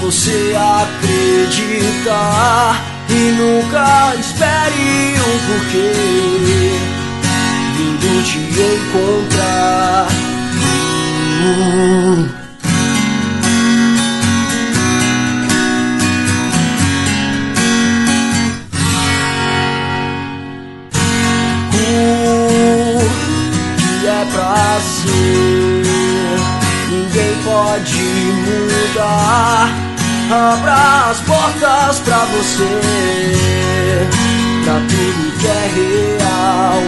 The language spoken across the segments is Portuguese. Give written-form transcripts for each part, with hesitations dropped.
você acreditar e nunca espere um porquê vindo te encontrar. Que é pra ser, ninguém pode mudar. Abra as portas pra você, pra tudo que é real.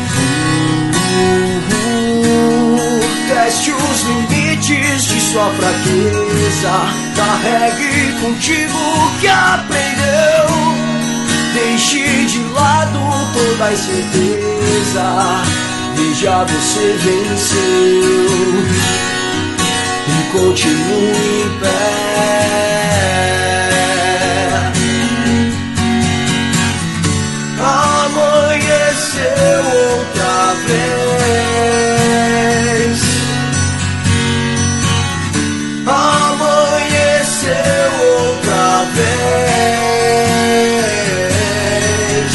Teste os limites de sua fraqueza, carregue contigo o que aprendeu. Deixe de lado toda a incerteza, veja você venceu e continue em pé. Amanheceu outra vez, amanheceu outra vez,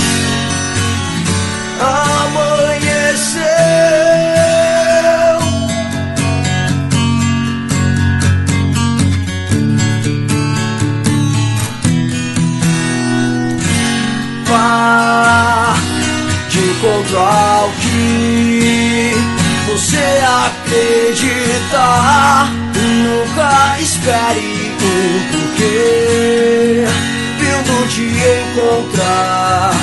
amanheceu. Vá de encontro ao que você acreditar, nunca espere um porquê vindo te encontrar.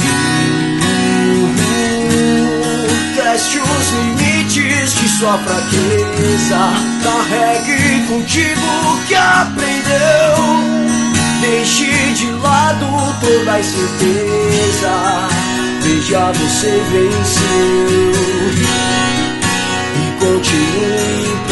Teste os limites de sua fraqueza, carregue contigo o que aprendeu. Deixe de lado toda a incerteza, veja você venceu e continue em pé.